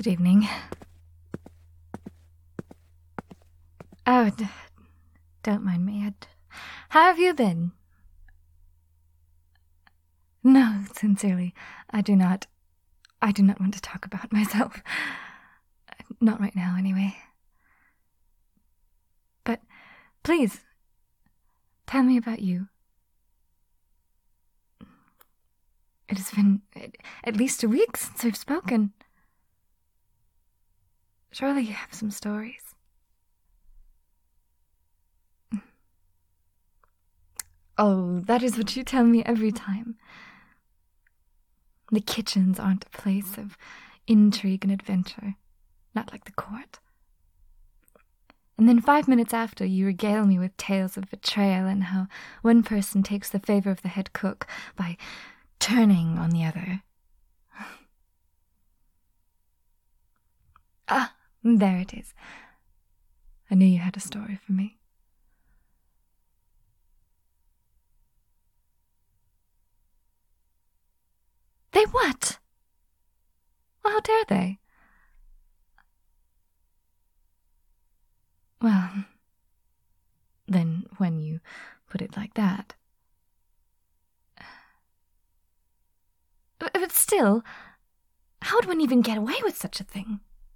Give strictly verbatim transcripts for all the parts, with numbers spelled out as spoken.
Good evening. Oh, d- don't mind me. I'd... How have you been? No, sincerely, I do not... I do not want to talk about myself. Not right now, anyway. But, please, tell me about you. It has been at least a week since I've spoken. Surely you have some stories. Oh, that is what you tell me every time. The kitchens aren't a place of intrigue and adventure, not like the court. And then five minutes after, you regale me with tales of betrayal and how one person takes the favor of the head cook by turning on the other. Ah, there it is. I knew you had a story for me. They what? Well, how dare they? Well, then when you put it like that. But still, how would one even get away with such a thing?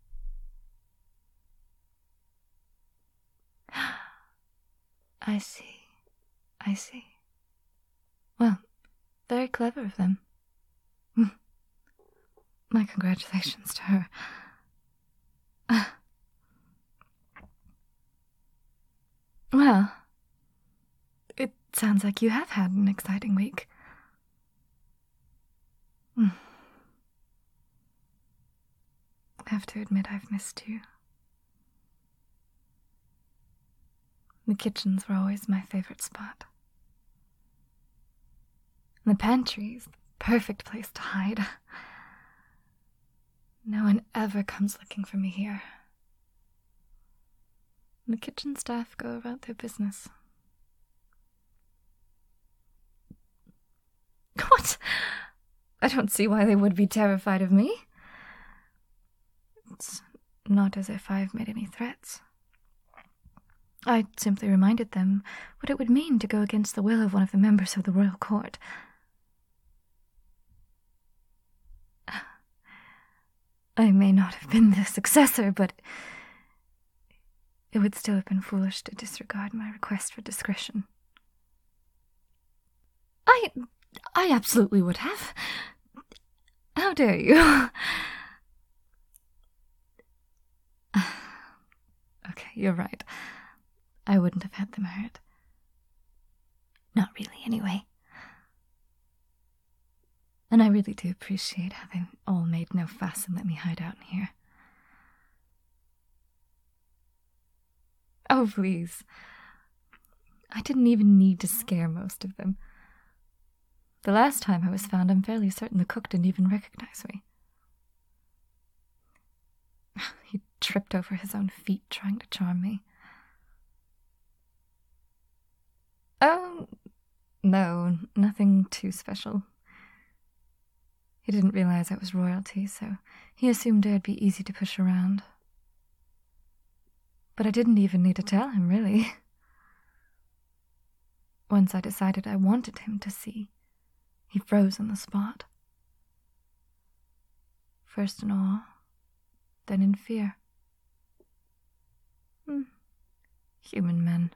I see. I see. Well, very clever of them. My congratulations to her. Uh, well, it sounds like you have had an exciting week. I have to admit I've missed you. The kitchens were always my favorite spot. The pantry is the perfect place to hide. No one ever comes looking for me here. The kitchen staff go about their business. What? I don't see why they would be terrified of me. It's not as if I've made any threats. I simply reminded them what it would mean to go against the will of one of the members of the royal court. I may not have been the successor, but it would still have been foolish to disregard my request for discretion. I... I absolutely would have. How dare you? Okay, you're right. I wouldn't have had them hurt. Not really, anyway. And I really do appreciate how they all made no fuss and let me hide out in here. Oh, please. I didn't even need to scare most of them. The last time I was found, I'm fairly certain the cook didn't even recognize me. He tripped over his own feet trying to charm me. Oh, no, nothing too special. He didn't realize I was royalty, so he assumed I'd be easy to push around. But I didn't even need to tell him, really. Once I decided I wanted him to see, he froze on the spot. First in awe, then in fear. Hmm. Human men.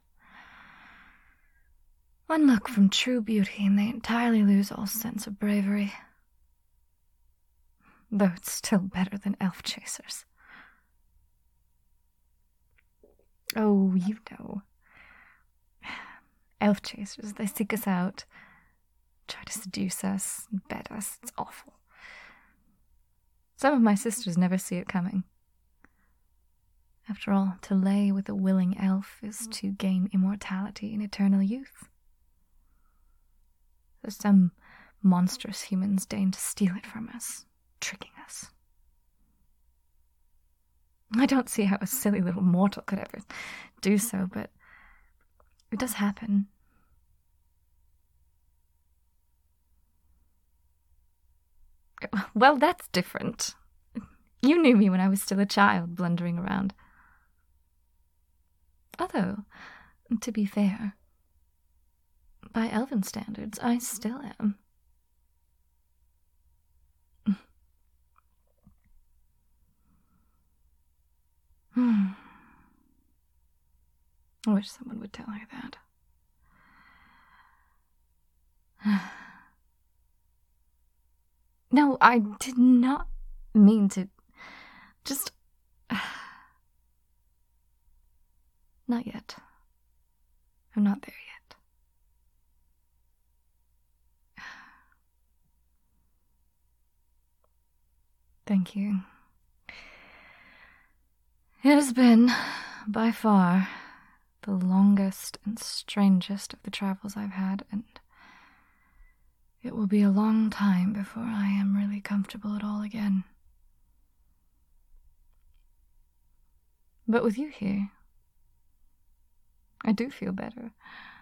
One look from true beauty and they entirely lose all sense of bravery. Though it's still better than elf chasers. Oh, you know. Elf chasers, they seek us out, try to seduce us, and bed us. It's awful. Some of my sisters never see it coming. After all, to lay with a willing elf is to gain immortality and eternal youth. So some monstrous humans deign to steal it from us, tricking us. I don't see how a silly little mortal could ever do so, but it does happen. Well, that's different. You knew me when I was still a child, blundering around. Although, to be fair, by elven standards, I still am. Hmm. I wish someone would tell her that. No, I did not mean to. Just. Not yet. I'm not there yet. Thank you. It has been, by far, the longest and strangest of the travels I've had, and it will be a long time before I am really comfortable at all again. But with you here, I do feel better.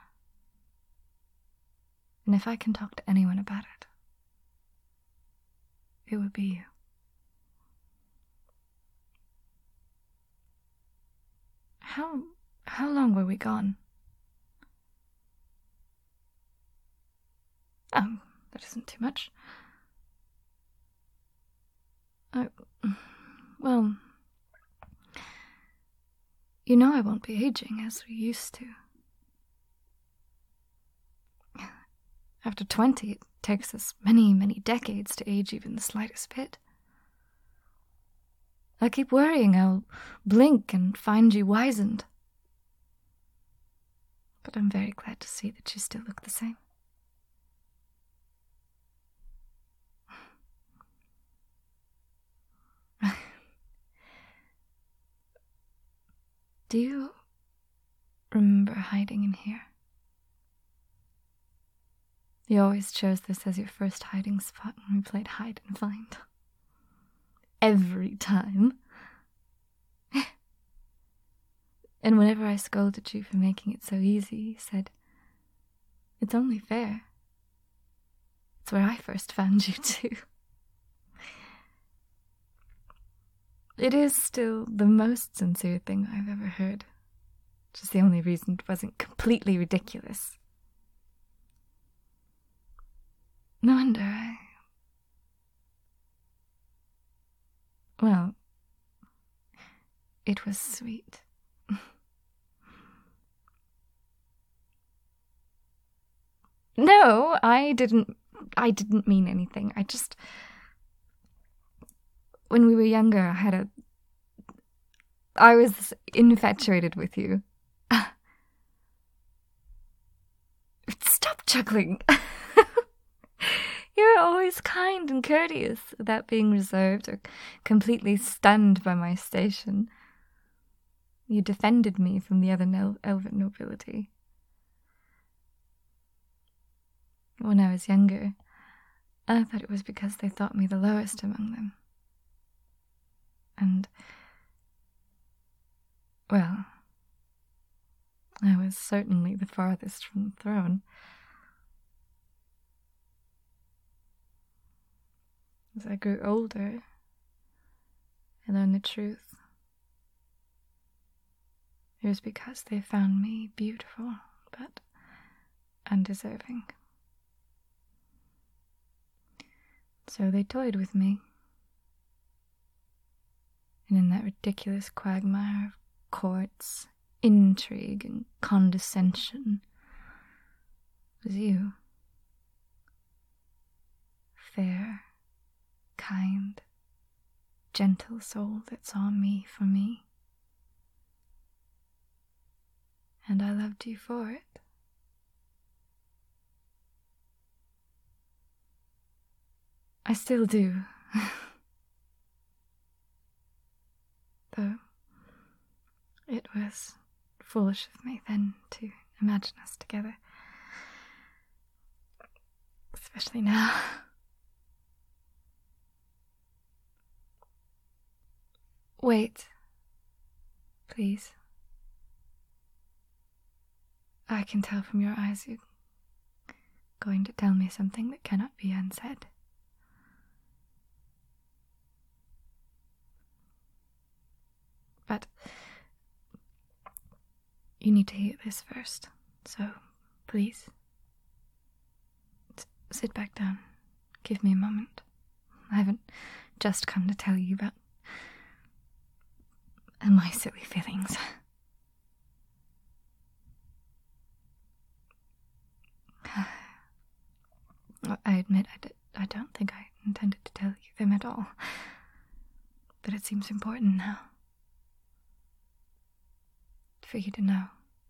And if I can talk to anyone about it, it would be you. How, how long were we gone? Oh, that isn't too much. I, well, you know I won't be aging as we used to. After twenty, it takes us many, many decades to age even the slightest bit. I keep worrying I'll blink and find you wizened. But I'm very glad to see that you still look the same. Do you remember hiding in here? You always chose this as your first hiding spot when we played hide and find. Every time. And whenever I scolded you for making it so easy, you said, "It's only fair. It's where I first found you, too." It is still the most sincere thing I've ever heard. Just the only reason it wasn't completely ridiculous. No wonder I... Well, it was sweet. No, I didn't... I didn't mean anything. I just... When we were younger, I had a... I was infatuated with you. Stop chuckling. You're always kind and courteous, without being reserved or completely stunned by my station. You defended me from the other no- elven nobility. When I was younger, I thought it was because they thought me the lowest among them. And, well, I was certainly the farthest from the throne. As I grew older, I learned the truth. It was because they found me beautiful, but undeserving. So they toyed with me. And in that ridiculous quagmire of courts, intrigue, and condescension was you. Fair, kind, gentle soul that saw me for me. And I loved you for it. I still do. Though it was foolish of me then to imagine us together. Especially now. Wait. Please. I can tell from your eyes you're going to tell me something that cannot be unsaid. But you need to hear this first, so please, s- sit back down. Give me a moment. I haven't just come to tell you about my silly feelings. I admit I, d- I don't think I intended to tell you them at all, but it seems important now for you to know.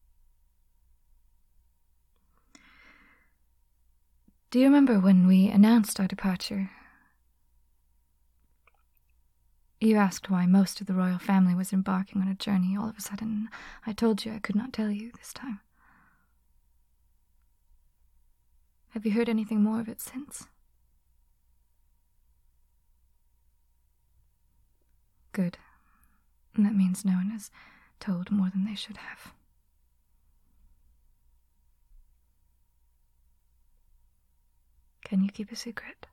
Do you remember when we announced our departure? You asked why most of the royal family was embarking on a journey all of a sudden. I told you I could not tell you this time. Have you heard anything more of it since? Good. That means no one has told more than they should have. Can you keep a secret?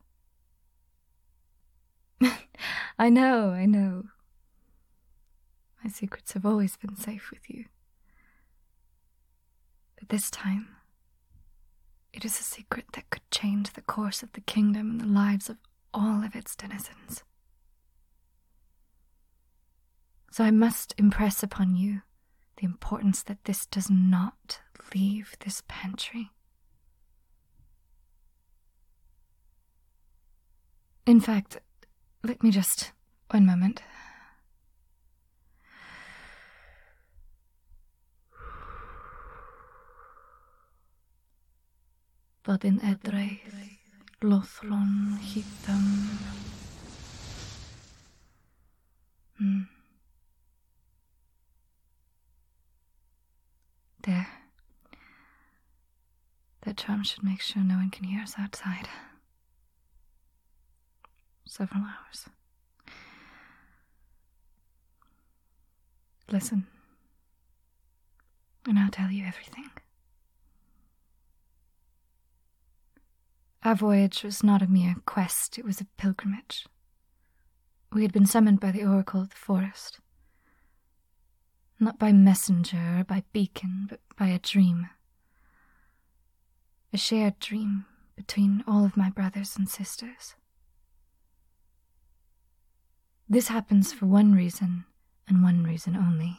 I know, I know. My secrets have always been safe with you. But this time, it is a secret that could change the course of the kingdom and the lives of all of its denizens. So I must impress upon you the importance that this does not leave this pantry. In fact, let me just... one moment. But in edreith, lothron hitam. Hmm. There. That charm should make sure no one can hear us outside. Several hours. Listen, and I'll tell you everything. Our voyage was not a mere quest, it was a pilgrimage. We had been summoned by the oracle of the forest. Not by messenger or by beacon, but by a dream. A shared dream between all of my brothers and sisters. This happens for one reason, and one reason only.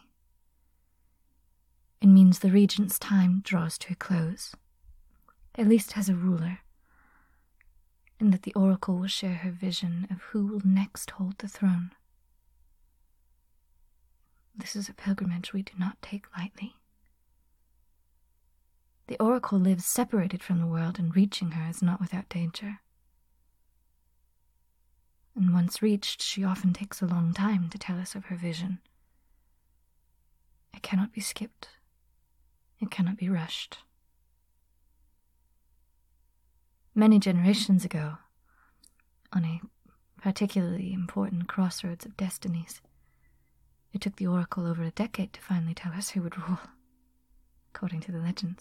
It means the regent's time draws to a close, at least as a ruler, and that the oracle will share her vision of who will next hold the throne. This is a pilgrimage we do not take lightly. The oracle lives separated from the world, and reaching her is not without danger. And once reached, she often takes a long time to tell us of her vision. It cannot be skipped. It cannot be rushed. Many generations ago, on a particularly important crossroads of destinies, it took the oracle over a decade to finally tell us who would rule, according to the legends.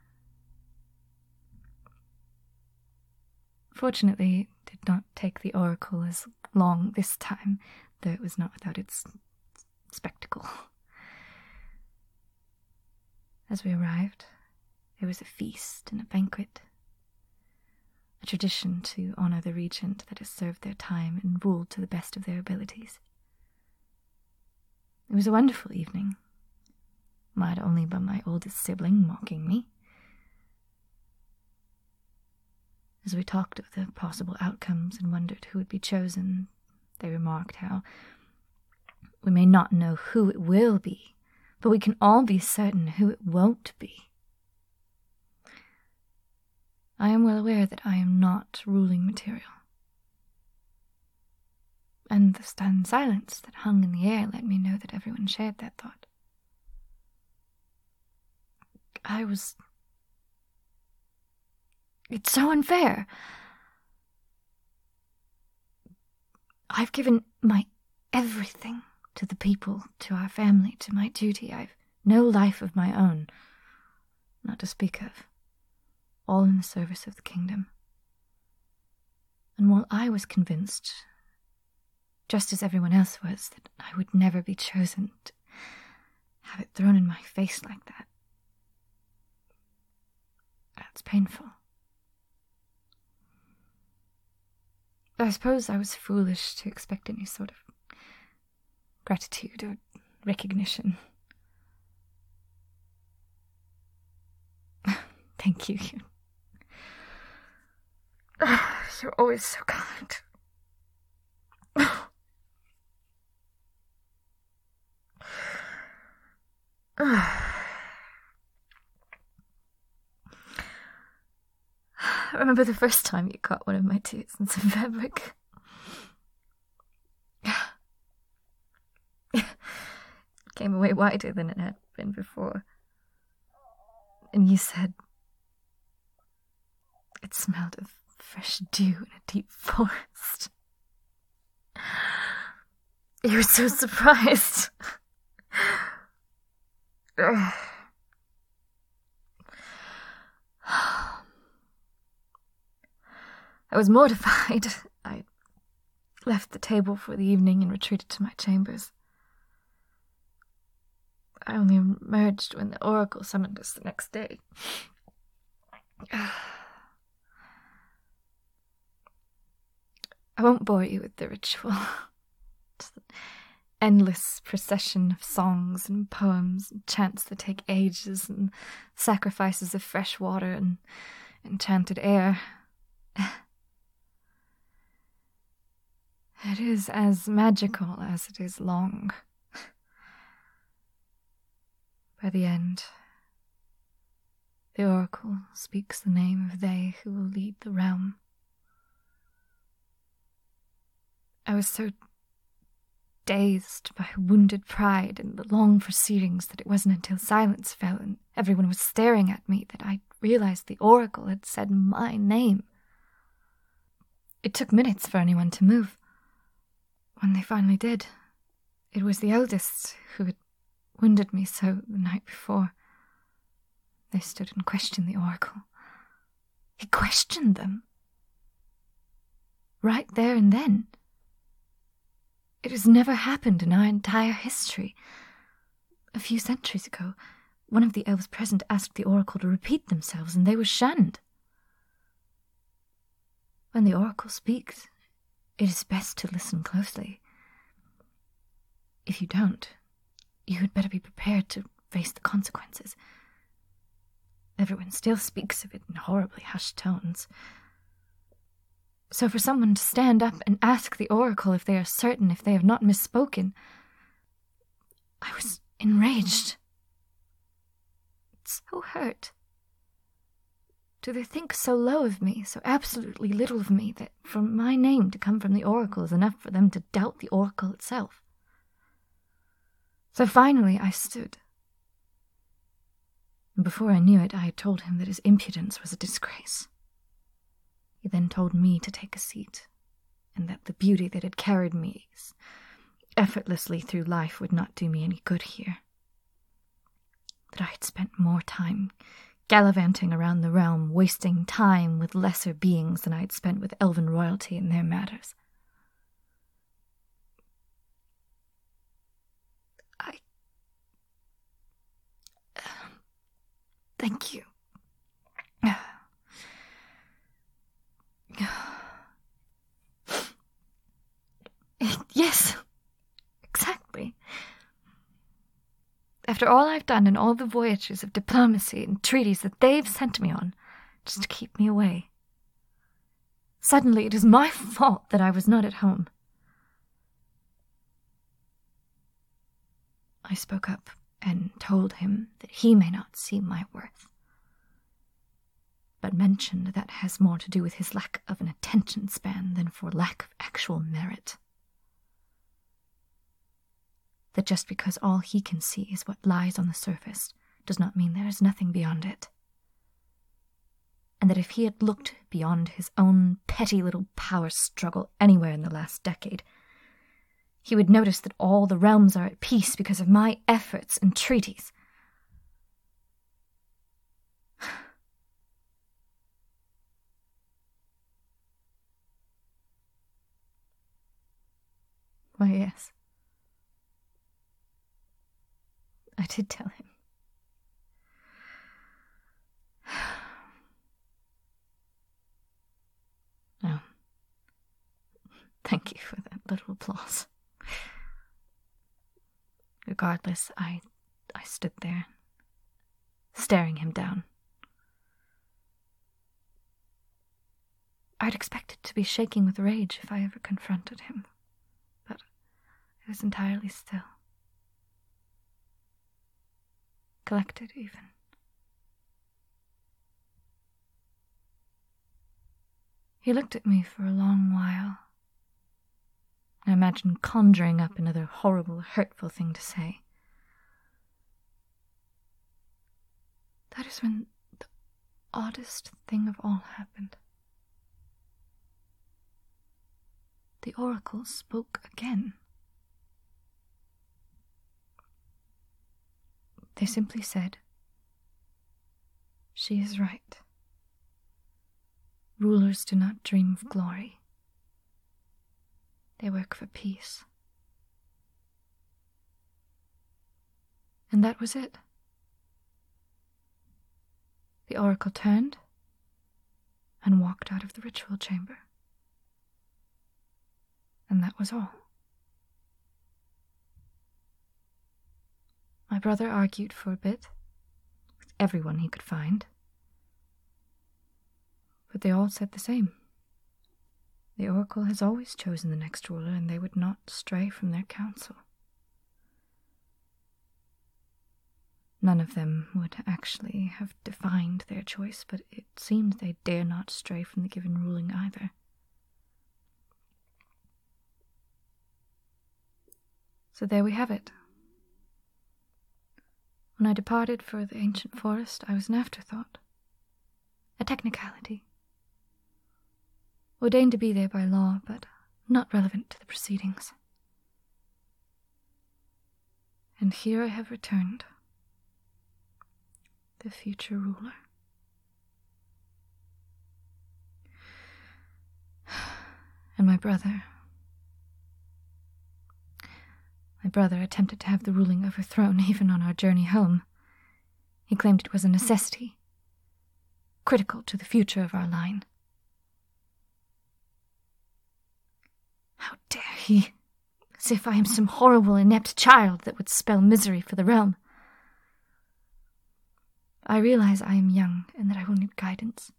Fortunately, it did not take the oracle as long this time, though it was not without its spectacle. As we arrived, there was a feast and a banquet, a tradition to honor the regent that has served their time and ruled to the best of their abilities. It was a wonderful evening, marred only by my oldest sibling mocking me. As we talked of the possible outcomes and wondered who would be chosen, they remarked how we may not know who it will be, but we can all be certain who it won't be. I am well aware that I am not ruling material. And the stunned silence that hung in the air let me know that everyone shared that thought. I was... It's so unfair. I've given my everything to the people, to our family, to my duty. I've no life of my own, not to speak of, all in the service of the kingdom. And while I was convinced just as everyone else was, that I would never be chosen, to have it thrown in my face like that. That's painful. I suppose I was foolish to expect any sort of gratitude or recognition. Thank you. You're always so kind. I remember the first time you caught one of my tears in some fabric. It came away wider than it had been before. And you said it smelled of fresh dew in a deep forest. You were so surprised. I was mortified. I left the table for the evening and retreated to my chambers. I only emerged when the oracle summoned us the next day. I won't bore you with the ritual. It's an endless procession of songs and poems and chants that take ages and sacrifices of fresh water and enchanted air. It is as magical as it is long. By the end, the oracle speaks the name of they who will lead the realm. I was so dazed by wounded pride and the long proceedings that it wasn't until silence fell and everyone was staring at me that I realized the oracle had said my name. It took minutes for anyone to move. When they finally did, it was the eldest who had wounded me so the night before. They stood and questioned the oracle. He questioned them. Right there and then. It has never happened in our entire history. A few centuries ago, one of the elves present asked the oracle to repeat themselves, and they were shunned. When the oracle speaks, it is best to listen closely. If you don't, you had better be prepared to face the consequences. Everyone still speaks of it in horribly hushed tones. So for someone to stand up and ask the oracle if they are certain if they have not misspoken, I was enraged. So hurt. Do they think so low of me, so absolutely little of me, that for my name to come from the oracle is enough for them to doubt the oracle itself? So finally I stood. And before I knew it, I had told him that his impudence was a disgrace. He then told me to take a seat, and that the beauty that had carried me effortlessly through life would not do me any good here. That I had spent more time gallivanting around the realm, wasting time with lesser beings than I had spent with elven royalty in their matters. I... Uh, thank you. Yes, exactly. After all I've done and all the voyages of diplomacy and treaties that they've sent me on, just to keep me away. Suddenly it is my fault that I was not at home. I spoke up and told him that he may not see my worth, but mentioned that has more to do with his lack of an attention span than for lack of actual merit. That just because all he can see is what lies on the surface does not mean there is nothing beyond it. And that if he had looked beyond his own petty little power struggle anywhere in the last decade, he would notice that all the realms are at peace because of my efforts and treaties. Why, yes. I did tell him. Oh. Thank you for that little applause. Regardless, I I stood there, staring him down. I'd expected to be shaking with rage if I ever confronted him, but I was entirely still. Collected, even. He looked at me for a long while. I imagined conjuring up another horrible, hurtful thing to say. That is when the oddest thing of all happened. The oracle spoke again. They simply said, "She is right. Rulers do not dream of glory. They work for peace." And that was it. The oracle turned and walked out of the ritual chamber. And that was all. My brother argued for a bit, with everyone he could find. But they all said the same. The oracle has always chosen the next ruler, and they would not stray from their counsel. None of them would actually have defined their choice, but it seemed they dare not stray from the given ruling either. So there we have it. When I departed for the ancient forest, I was an afterthought, a technicality, ordained to be there by law, but not relevant to the proceedings. And here I have returned, the future ruler. And my brother... My brother attempted to have the ruling overthrown even on our journey home. He claimed it was a necessity, critical to the future of our line. How dare he? As if I am some horrible, inept child that would spell misery for the realm. I realize I am young and that I will need guidance.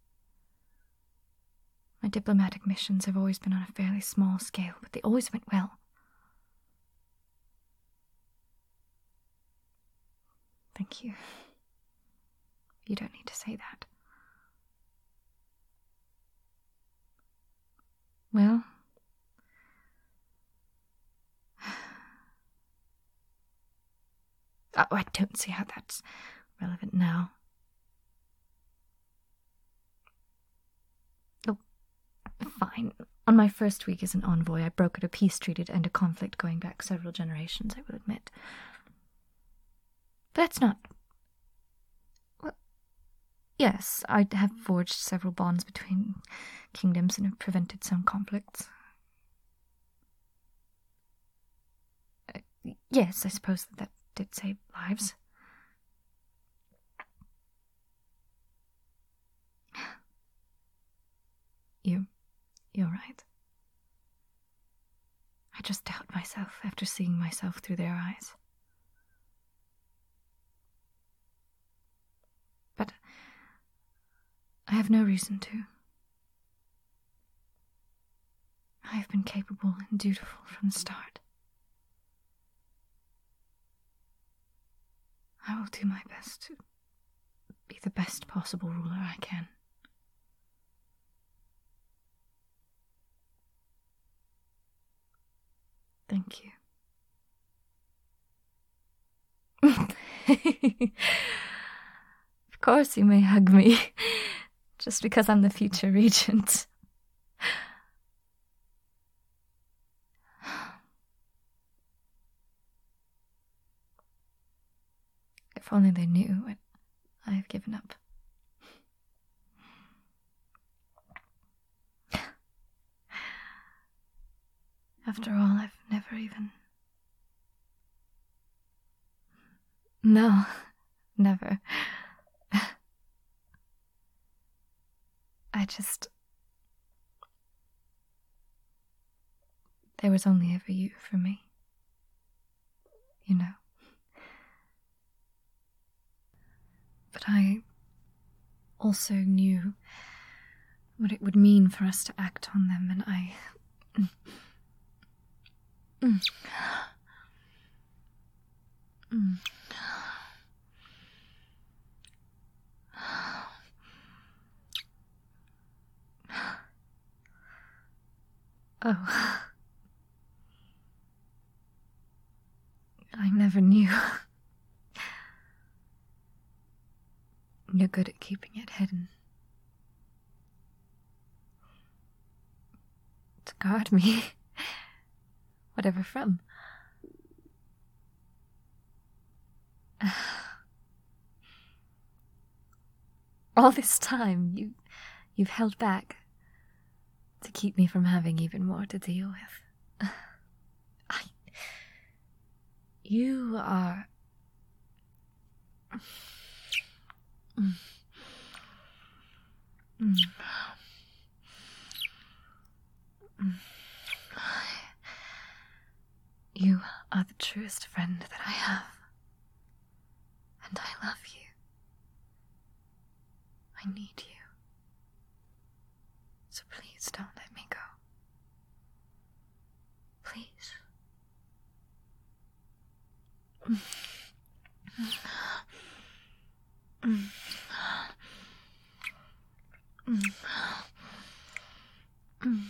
My diplomatic missions have always been on a fairly small scale, but they always went well. Thank you. You don't need to say that. Well, oh, I don't see how that's relevant now. Oh, fine. On my first week as an envoy, I brokered a peace treaty to end a conflict going back several generations, I will admit. But that's not... Well, yes, I have forged several bonds between kingdoms and have prevented some conflicts. Uh, yes, I suppose that, that did save lives. You, you're right. I just doubt myself after seeing myself through their eyes. But I have no reason to. I have been capable and dutiful from the start. I will do my best to be the best possible ruler I can. Thank you. Of course you may hug me, just because I'm the future regent. If only they knew what I have given up. After all, I've never even... No, never. I just... There was only ever you for me. You know. But I also knew what it would mean for us to act on them, and I... Mm. Mm. Oh. I never knew. You're good at keeping it hidden. To guard me. Whatever from. All this time, you, you've held back to keep me from having even more to deal with. I... You are... Mm. Mm. Mm. You are the truest friend that I have. And I love you. I need you. So please don't let me go. Please. Mm. Mm. Mm. Mm.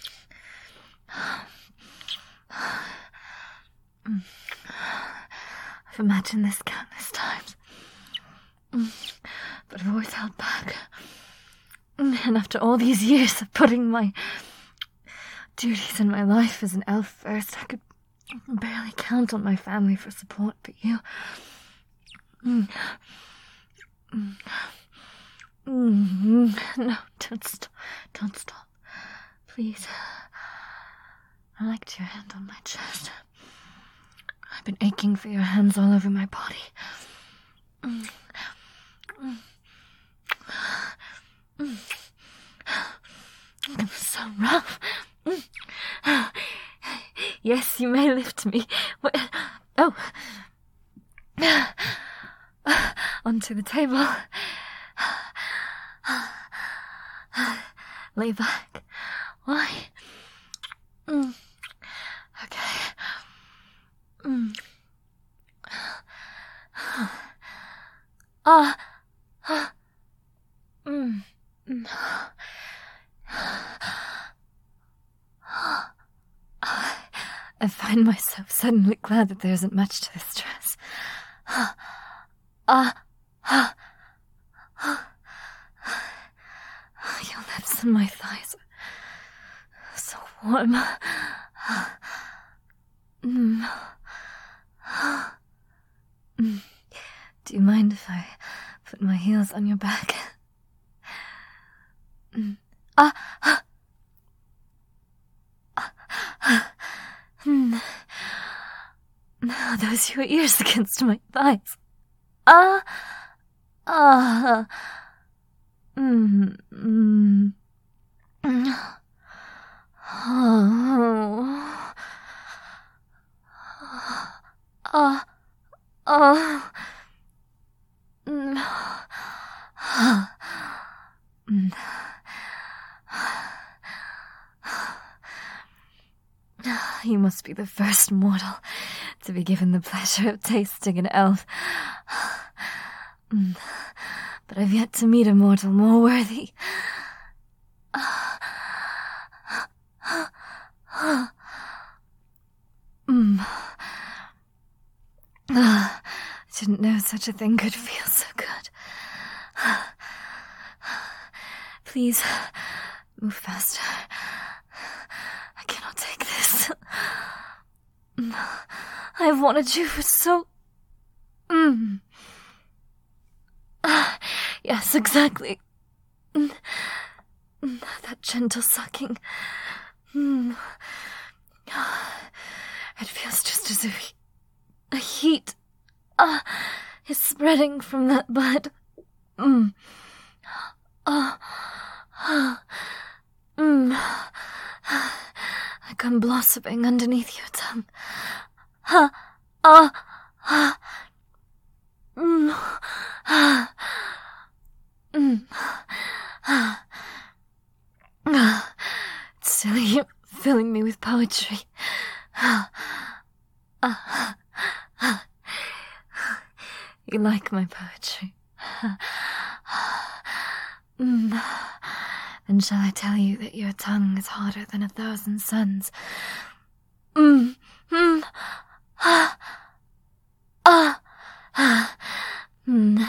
Mm. I've imagined this countless times, mm. but I've always held back. Mm. And after all these years of putting my duties in my life as an elf first, I could barely count on my family for support, but you... Mm. Mm. Mm. No, don't stop. Don't stop. Please. I liked your hand on my chest. I've been aching for your hands all over my body. Mm. Mm. Mm. It was so rough. Mm. Yes, you may lift me. Oh. Onto the table. Lay back. Why? Mm. Okay. Mm. Ah. Uh. Mm. Mm. I find myself suddenly glad that there isn't much to this dress. Ah. Ah. Ah. Your lips and my thighs are so warm. Mm. Mm. Do you mind if I put my heels on your back? Mm. Ah. Ah. Ah. Mm. Now those your ears against my thighs. Ah. Ah. Mm. Mm. Mm. Oh. Ah. Oh. Mm. Mm. You must be the first mortal to be given the pleasure of tasting an elf. Mm. But I've yet to meet a mortal more worthy. Mm. I didn't know such a thing could feel so good. Please, move faster. I cannot take this. I've wanted you for so... Mm. Yes, exactly. That gentle sucking. Mm. as if a heat uh, is spreading from that bud. Mm. Uh, uh, mm. Like I'm blossoming underneath your tongue. Uh, uh, uh, mm. Uh, mm. Uh, uh, it's silly, you're filling me with poetry. Uh, uh, uh, you like my poetry. Mm. Then shall I tell you that your tongue is hotter than a thousand suns? Mm. Mm. Ah. Ah. Ah. Mm.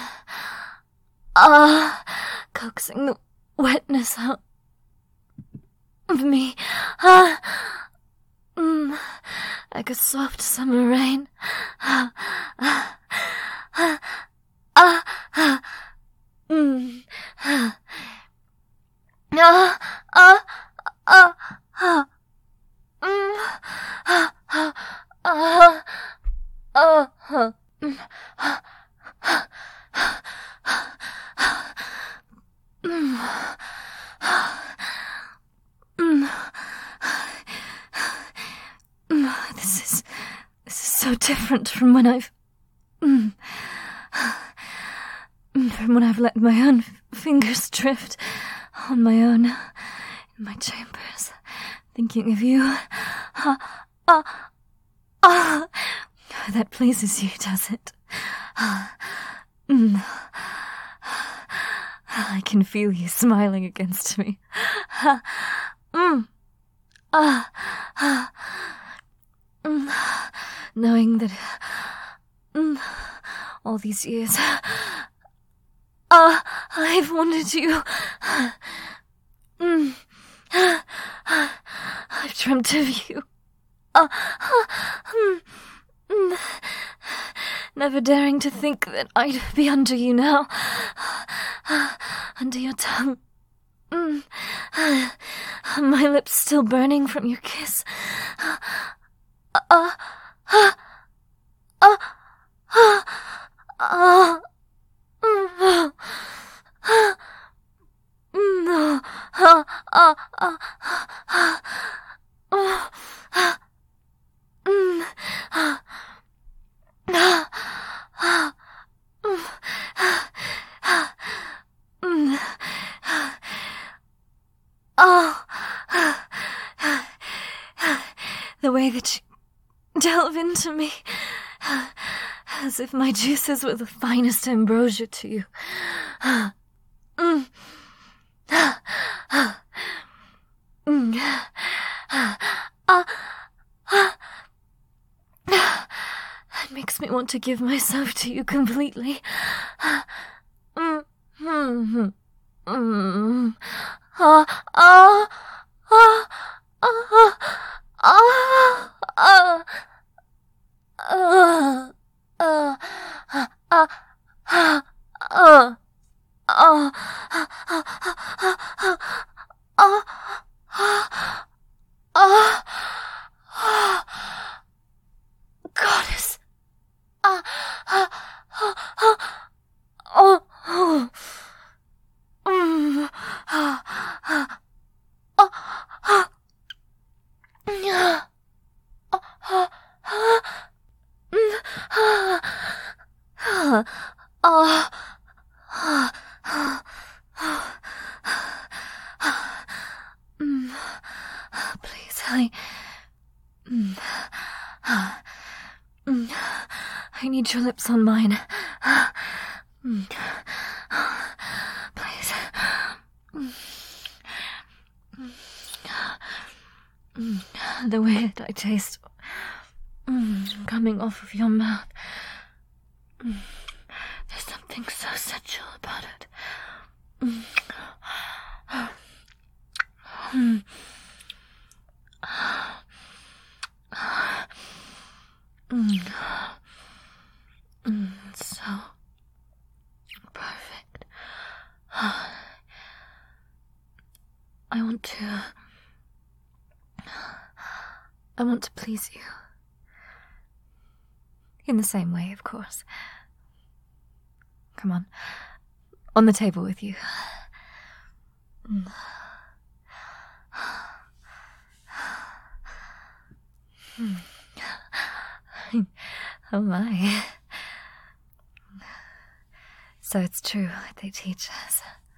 Ah. Coaxing the wetness out of me. Ah. Mm. Like a soft summer rain. Ah. Ah. Ah. Ah. Ah. Mm. Ah. Ah, ah, ah, ah, mm, ah, ah, ah, ah, ah, mm, ah, ah, mm, mm, mm. This is, this is so different from when I've, mm, from when I've let my own fingers drift on my own, in my chambers, thinking of you. Ah, ah, ah. That pleases you, does it? Ah, mm. I can feel you smiling against me. Ah, mm. Ah, ah, mm. Knowing that mm, all these years Ah, uh, I've wanted you. Mm. I've dreamt of you. Uh, uh, mm. Never daring to think that I'd be under you now. Under your tongue. Mm. My lips still burning from your kiss. Uh, uh, uh, uh, uh, uh. No. No. Ah, ah, ah, ah, ah, ah, mm, ah, ah, ah, mm, ah, mm, ah, the way that you delve into me, as if my juices were the finest ambrosia to you. Mm. Mm. It makes me want to give myself to you completely. Mm. Mm. Mm. Ah, ah, ah, ah, ah, ah, ah. Uh, uh, uh, uh, uh, uh, uh, uh, uh, Goddess. Uh, uh, uh, uh, uh, uh, mm, uh, uh, uh, uh, uh, uh, uh, Ah, ah, ah, ah, mm, please, I, mm, mm, I need your lips on mine. Mm, please. Mm, mm, the way that I taste. Mm, coming off of your mouth. Mm, there's something so sensual about it. Mm. Mm. Mm. Mm. So perfect. I want to... I want to please you. In the same way, of course. Come on. On the table with you. Oh my. So it's true what they teach us.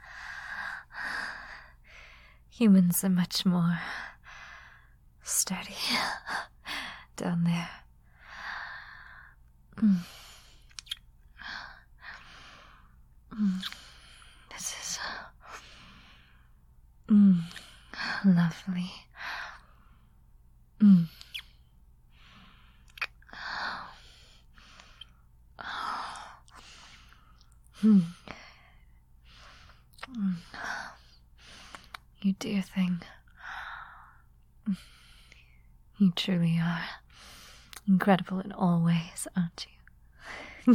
Humans are much more sturdy down there. Mm. Mm. This is mm. lovely. Mm. Mm. Mm. You dear thing. You truly are incredible in all ways, aren't you?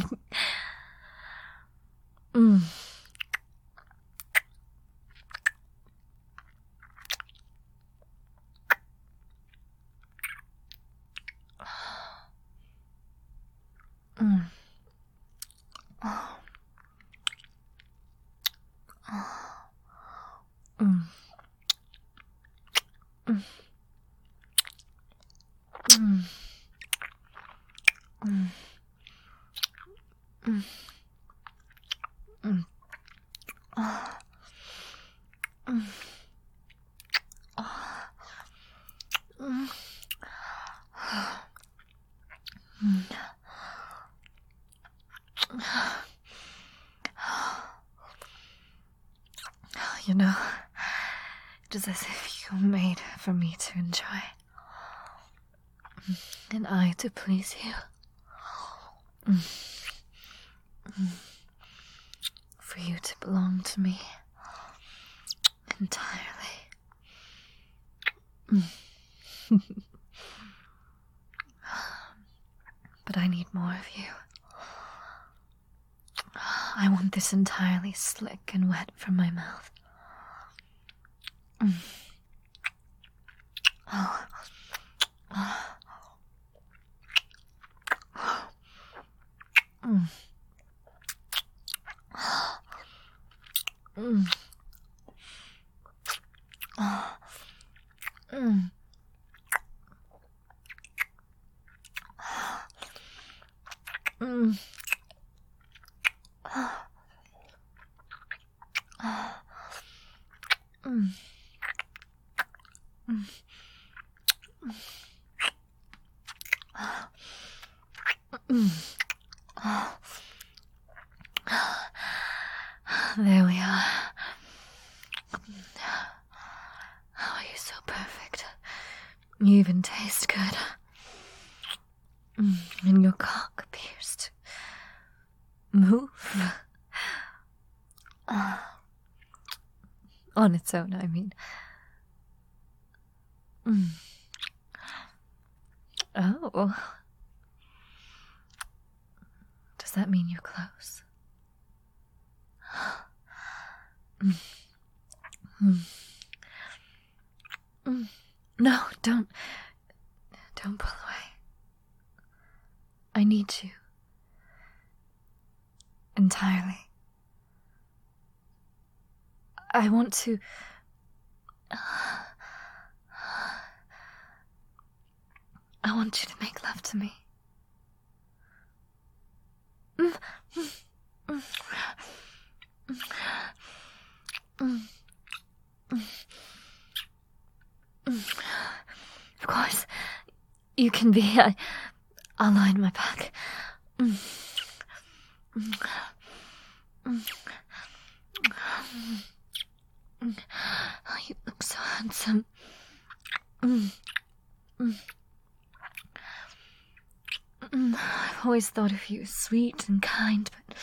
mm. Mm. Oh. Mm. Mm. Mm. Mm. Mm. Mm. Oh. Mm. Oh. Mm. Mm. You know, it is as if you were made for me to enjoy, and I to please you. Mm. Mm. For you to belong to me entirely. Mm. But I need more of you. I want this entirely slick and wet from my mouth. Mm. Oh. Oh. Mm. Mm. Oh. Mm. Mm. Mm. Mm. Mm. There we are. Oh, you're so perfect. You even taste good. Mm. And your cock appears to move. Uh, on its own, I mean. Mm. Oh. Does that mean you're close? Mm. Mm. Mm. No, don't. Don't pull away. I need you. Entirely. I want to. I want you to make love to me. Mm. Mm. Mm. Mm. Mm. Of course, you can be. I, I'll lie on my back. Mm. Mm. Mm. Mm. Oh, you look so handsome. Mm. Mm. Mm. I've always thought of you as sweet and kind, but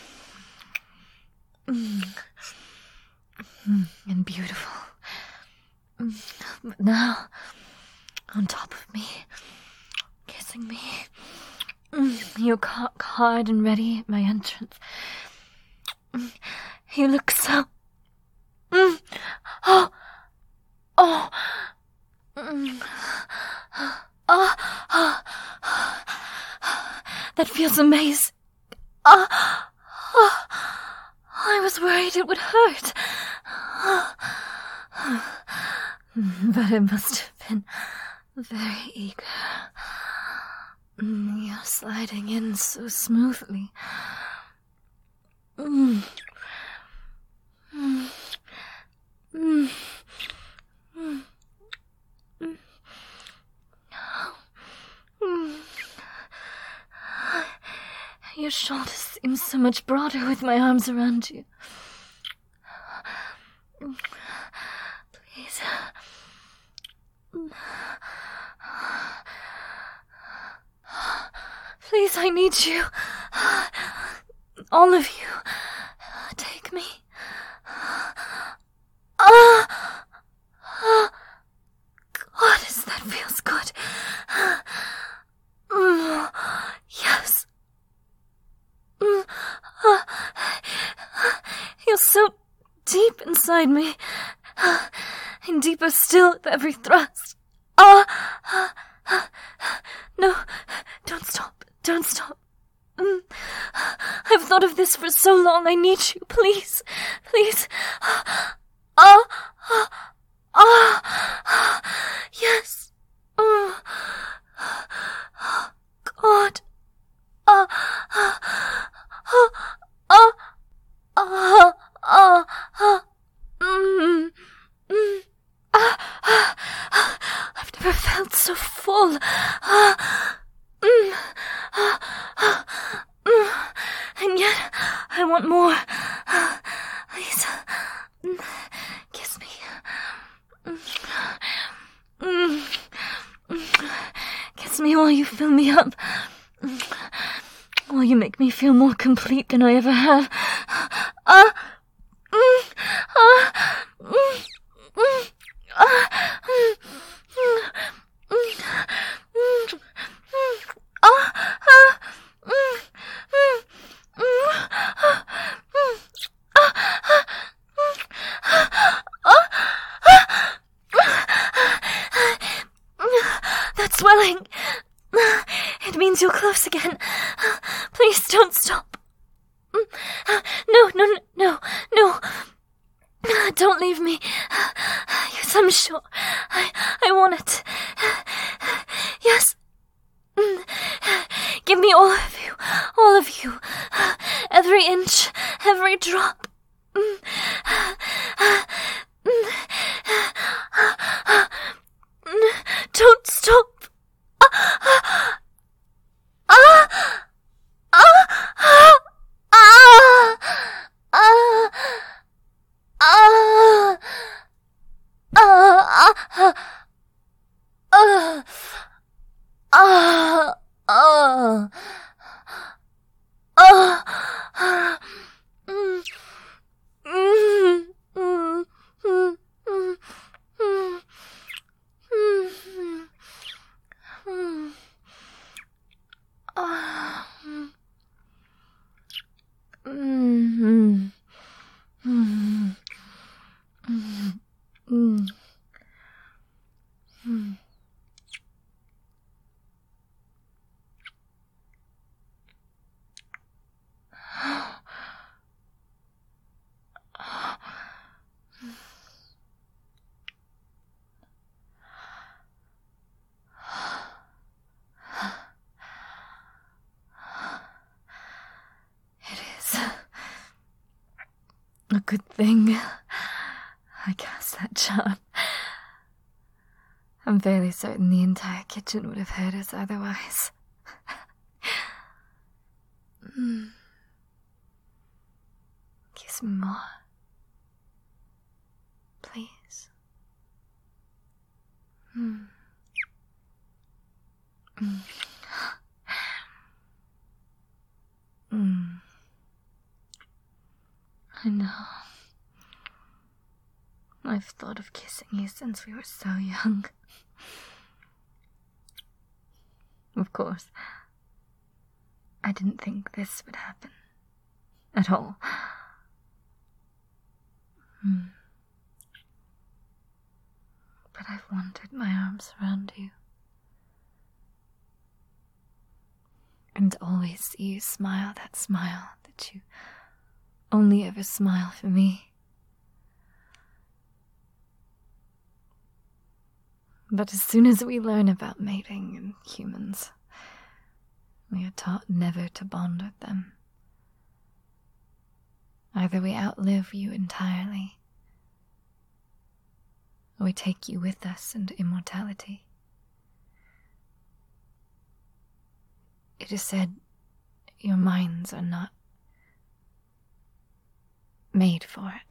mm. Mm. and beautiful. Mm. But now, on top of me, kissing me, mm. your cock hard and ready at my entrance. Mm. You look so. Mm. Oh, oh, mm. oh, oh. That feels amazing. Ah, oh, I was worried it would hurt. But it must have been very eager. You're sliding in so smoothly. Mm. Mm. Mm. Mm. Mm. Your shoulders seem so much broader with my arms around you. Please. Please, I need you. All of you. Take me. Ah! God, is that feels good. Mm, yes. Mm, uh, you're so deep inside me. And deeper still with every thrust. Ah! No, don't stop. Don't stop. Mm. I've thought of this for so long. I need you. Please. Please. Ah! Ah! Ah! Yes. Oh. God. Ah! Ah! Ah! Ah! Ah! Ah! Ah! Mm. Mm. Ah! Ah! I've never felt so full. Ah! Mm. Ah! Ah! Mm. And yet, I want more. Please. Mm. Kiss me. Mm. Mm. Mm. Kiss me while you fill me up. Mm. While you make me feel more complete than I ever have. Ah! Mm. Ah! Mm. Mm. Ah! Mm. Mm. Mm. Mm. Ah! Ah! Mm. Mm. Mm. Ah! Mm. Ah! Ah! That swelling. It means you're close again. Please don't stop. No, no, no, no. Don't leave me. Yes, I'm sure. I, I want it. Yes. Give me all of you. All of you. Every inch. Every drop. Don't stop. Ah! Ah! Ah! Ah! Ah! Ah! Ah! Ah! Ah! Ah! Ah! Mm. Mm. Mm. Mm. Mm. Mm. Mm. Mm. Ah. Mm. Mm. Mm. Mm. Mm. Mm. It is a good thing I cast that charm. I'm fairly certain the entire kitchen would have heard us otherwise. Mm. Kiss me more. Please. Mm. Mm. Mm. I know. I've thought of kissing you since we were so young. Of course, I didn't think this would happen. At all. Mm. But I've wanted my arms around you. And And always see you smile that smile that you only ever smile for me. But as soon as we learn about mating and humans, we are taught never to bond with them. Either we outlive you entirely, or we take you with us into immortality. It is said your minds are not made for it.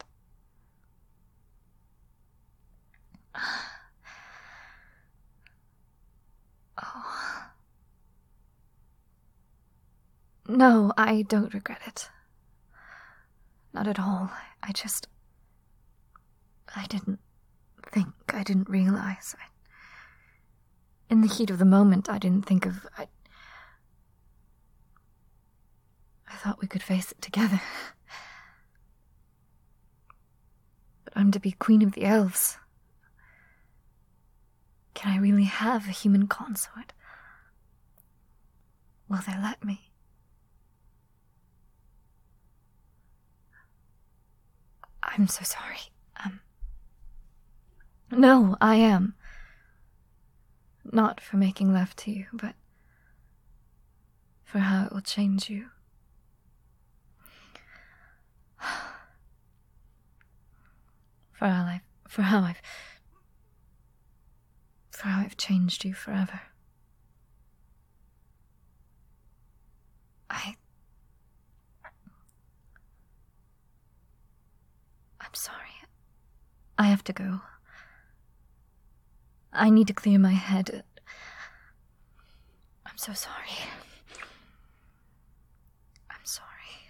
Oh. No, I don't regret it. Not at all. I just... I didn't think, I didn't realize. I, in the heat of the moment, I didn't think of... I, I thought we could face it together. But I'm to be Queen of the Elves. Can I really have a human consort? Will they let me? I'm so sorry. Um... No, I am. Not for making love to you, but for how it will change you. For how I've, for how I've, for how I've changed you forever. I, I'm sorry. I have to go. I need to clear my head. I'm so sorry. I'm sorry.